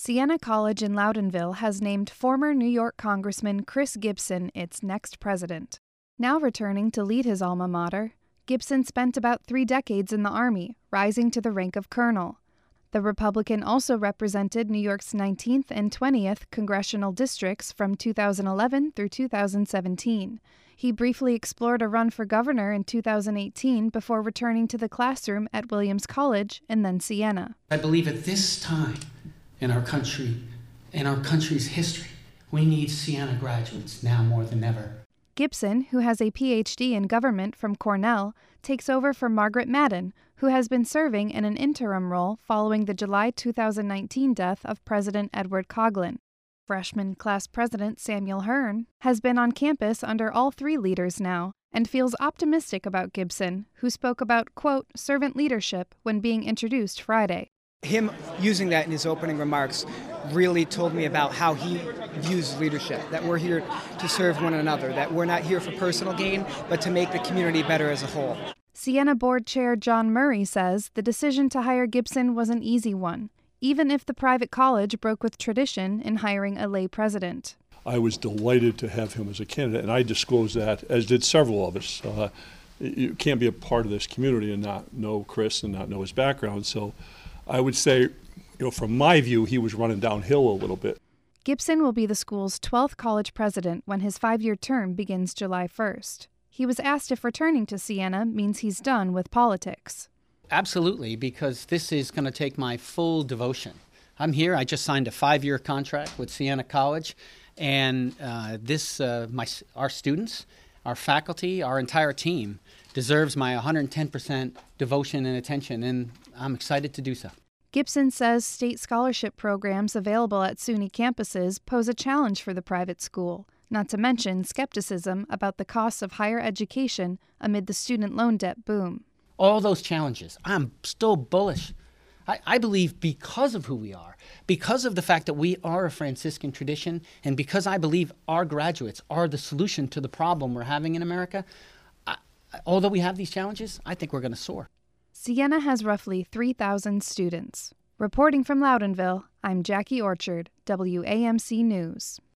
Siena College in Loudonville has named former New York Congressman Chris Gibson its next president. Now returning to lead his alma mater, Gibson spent about 3 decades in the Army, rising to the rank of colonel. The Republican also represented New York's 19th and 20th congressional districts from 2011 through 2017. He briefly explored a run for governor in 2018 before returning to the classroom at Williams College and then Siena. I believe at this time in our country, in our country's history, we need Siena graduates now more than ever. Gibson, who has a Ph.D. in government from Cornell, takes over for Margaret Madden, who has been serving in an interim role following the July 2019 death of President Edward Coghlan. Freshman class president Samuel Hearn has been on campus under all 3 leaders now and feels optimistic about Gibson, who spoke about, quote, servant leadership when being introduced Friday. Him using that in his opening remarks really told me about how he views leadership, that we're here to serve one another, that we're not here for personal gain, but to make the community better as a whole. Siena Board Chair John Murray says the decision to hire Gibson was an easy one, even if the private college broke with tradition in hiring a lay president. I was delighted to have him as a candidate, and I disclosed that, as did several of us. You can't be a part of this community and not know Chris and not know his background, so I would say, from my view, he was running downhill a little bit. Gibson will be the school's 12th college president when his 5-year term begins July 1st. He was asked if returning to Siena means he's done with politics. Absolutely, because this is going to take my full devotion. I'm here. I just signed a 5-year contract with Siena College, and our students, our faculty, our entire team deserves my 110% devotion and attention, and I'm excited to do so. Gibson says state scholarship programs available at SUNY campuses pose a challenge for the private school, not to mention skepticism about the costs of higher education amid the student loan debt boom. All those challenges, I'm still bullish. I believe because of who we are, because of the fact that we are a Franciscan tradition, and because I believe our graduates are the solution to the problem we're having in America, although we have these challenges, I think we're going to soar. Siena has roughly 3,000 students. Reporting from Loudonville, I'm Jackie Orchard, WAMC News.